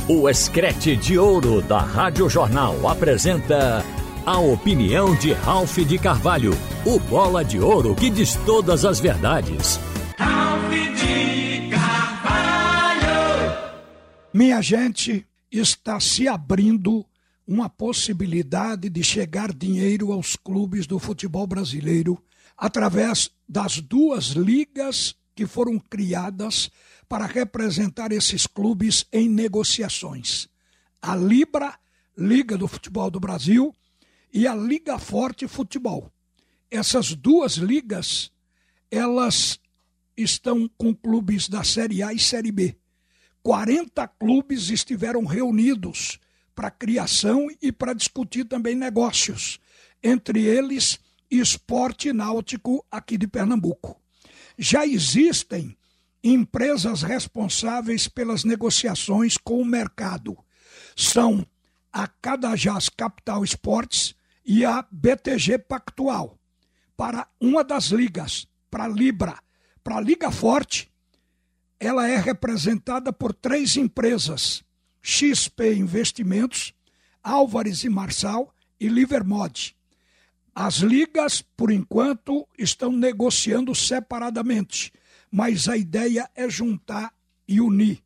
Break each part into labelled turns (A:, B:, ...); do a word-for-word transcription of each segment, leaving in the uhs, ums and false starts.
A: O Escrete de Ouro da Rádio Jornal apresenta a opinião de Ralph de Carvalho, o bola de ouro que diz todas as verdades.
B: Ralph de Carvalho!
C: Minha gente, está se abrindo uma possibilidade de chegar dinheiro aos clubes do futebol brasileiro através das duas ligas que foram criadas para representar esses clubes em negociações. A Libra, Liga do Futebol do Brasil, e a Liga Forte Futebol. Essas duas ligas, elas estão com clubes da Série A e Série B. quarenta clubes estiveram reunidos para criação e para discutir também negócios, entre eles Esporte Náutico aqui de Pernambuco. Já existem empresas responsáveis pelas negociações com o mercado. São a Cadajás Capital Esportes e a B T G Pactual. Para uma das ligas, para a Libra, para a Liga Forte, ela é representada por três empresas: X P Investimentos, Álvares e Marçal e Livermod. As ligas, por enquanto, estão negociando separadamente, mas a ideia é juntar e unir.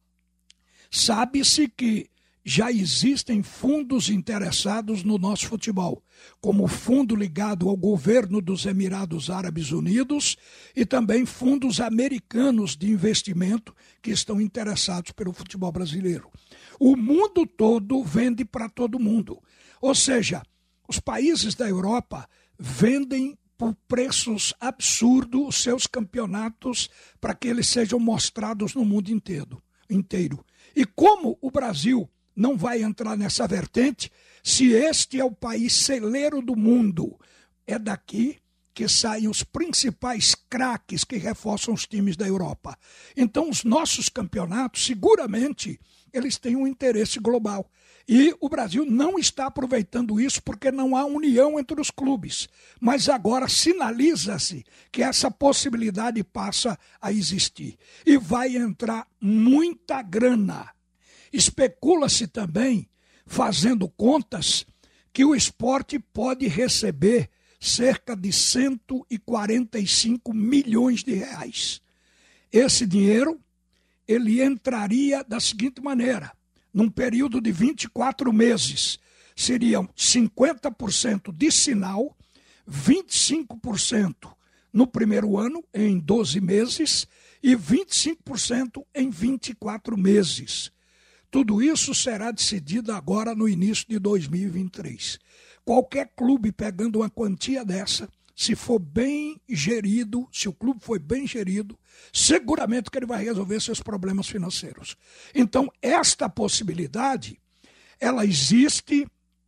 C: Sabe-se que já existem fundos interessados no nosso futebol, como o fundo ligado ao governo dos Emirados Árabes Unidos e também fundos americanos de investimento que estão interessados pelo futebol brasileiro. O mundo todo vende para todo mundo, ou seja, os países da Europa vendem por preços absurdos os seus campeonatos para que eles sejam mostrados no mundo inteiro, inteiro. E como o Brasil não vai entrar nessa vertente, se este é o país celeiro do mundo, é daqui que saem os principais craques que reforçam os times da Europa. Então os nossos campeonatos, seguramente, eles têm um interesse global. E o Brasil não está aproveitando isso porque não há união entre os clubes. Mas agora sinaliza-se que essa possibilidade passa a existir. E vai entrar muita grana. Especula-se também, fazendo contas, que o esporte pode receber cerca de cento e quarenta e cinco milhões de reais. Esse dinheiro, ele entraria da seguinte maneira: num período de vinte e quatro meses, seriam cinquenta por cento de sinal, vinte e cinco por cento no primeiro ano, em doze meses, e vinte e cinco por cento em vinte e quatro meses. Tudo isso será decidido agora no início de dois mil e vinte e três. Qualquer clube pegando uma quantia dessa, se for bem gerido, se o clube for bem gerido, seguramente que ele vai resolver seus problemas financeiros. Então, esta possibilidade, ela existe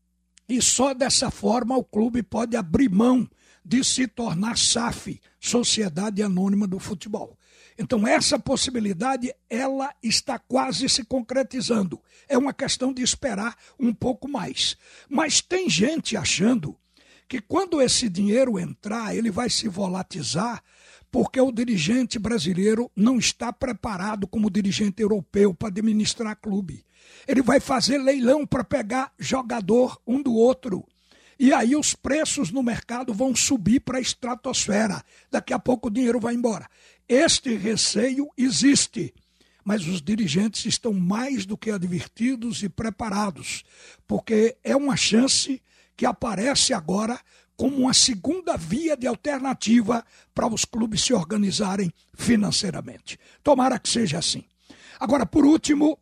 C: e só dessa forma o clube pode abrir mão de se tornar S A F, Sociedade Anônima do Futebol. Então, essa possibilidade, ela está quase se concretizando. É uma questão de esperar um pouco mais. Mas tem gente achando que quando esse dinheiro entrar, ele vai se volatilizar, porque o dirigente brasileiro não está preparado como dirigente europeu para administrar clube. Ele vai fazer leilão para pegar jogador um do outro. E aí os preços no mercado vão subir para a estratosfera. Daqui a pouco o dinheiro vai embora. Este receio existe, mas os dirigentes estão mais do que advertidos e preparados, porque é uma chance que aparece agora como uma segunda via de alternativa para os clubes se organizarem financeiramente. Tomara que seja assim. Agora, por último,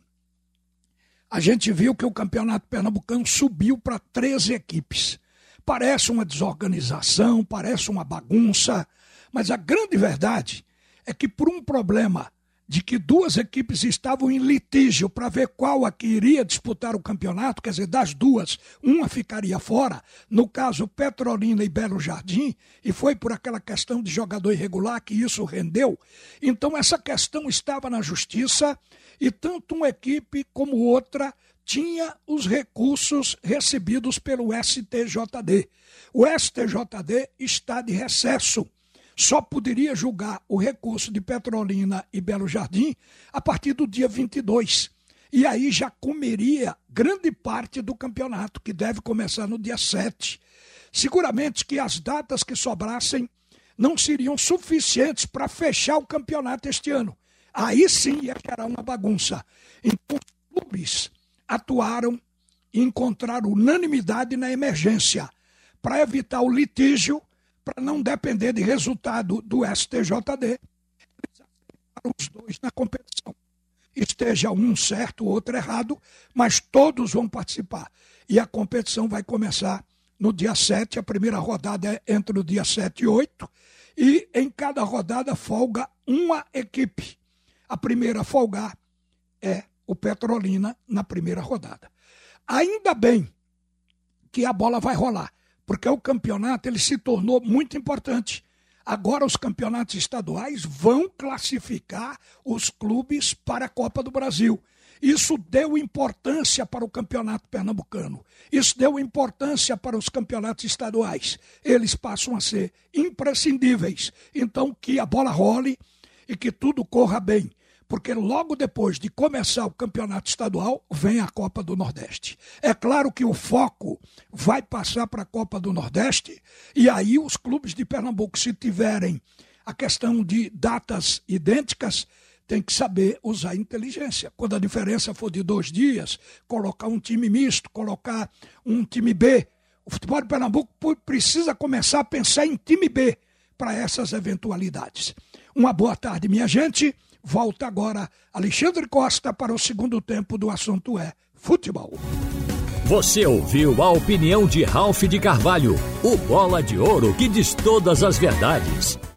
C: a gente viu que o Campeonato Pernambucano subiu para treze equipes. Parece uma desorganização, parece uma bagunça, mas a grande verdade é que por um problema de que duas equipes estavam em litígio para ver qual a que iria disputar o campeonato, quer dizer, das duas, uma ficaria fora, no caso Petrolina e Belo Jardim, e foi por aquela questão de jogador irregular que isso rendeu. Então essa questão estava na justiça e tanto uma equipe como outra tinha os recursos recebidos pelo S T J D. O S T J D está de recesso. Só poderia julgar o recurso de Petrolina e Belo Jardim a partir do dia vinte e dois. E aí já comeria grande parte do campeonato, que deve começar no dia sete. Seguramente que as datas que sobrassem não seriam suficientes para fechar o campeonato este ano. Aí sim ia gerar uma bagunça. Então os clubes atuaram e encontraram unanimidade na emergência para evitar o litígio, para não depender de resultado do S T J D. Eles aceitaram os dois na competição. Esteja um certo, o outro errado, mas todos vão participar. E a competição vai começar no dia sete, a primeira rodada é entre o dia sete e oito, e em cada rodada folga uma equipe. A primeira a folgar é o Petrolina na primeira rodada. Ainda bem que a bola vai rolar, porque o campeonato ele se tornou muito importante. Agora os campeonatos estaduais vão classificar os clubes para a Copa do Brasil. Isso deu importância para o campeonato pernambucano. Isso deu importância para os campeonatos estaduais. Eles passam a ser imprescindíveis. Então que a bola role e que tudo corra bem. Porque logo depois de começar o campeonato estadual, vem a Copa do Nordeste. É claro que o foco vai passar para a Copa do Nordeste, e aí os clubes de Pernambuco, se tiverem a questão de datas idênticas, tem que saber usar a inteligência. Quando a diferença for de dois dias, colocar um time misto, colocar um time B. O futebol de Pernambuco precisa começar a pensar em time B para essas eventualidades. Uma boa tarde, minha gente. Volta agora Alexandre Costa para o segundo tempo do Assunto é Futebol.
A: Você ouviu a opinião de Ralph de Carvalho, o bola de ouro que diz todas as verdades.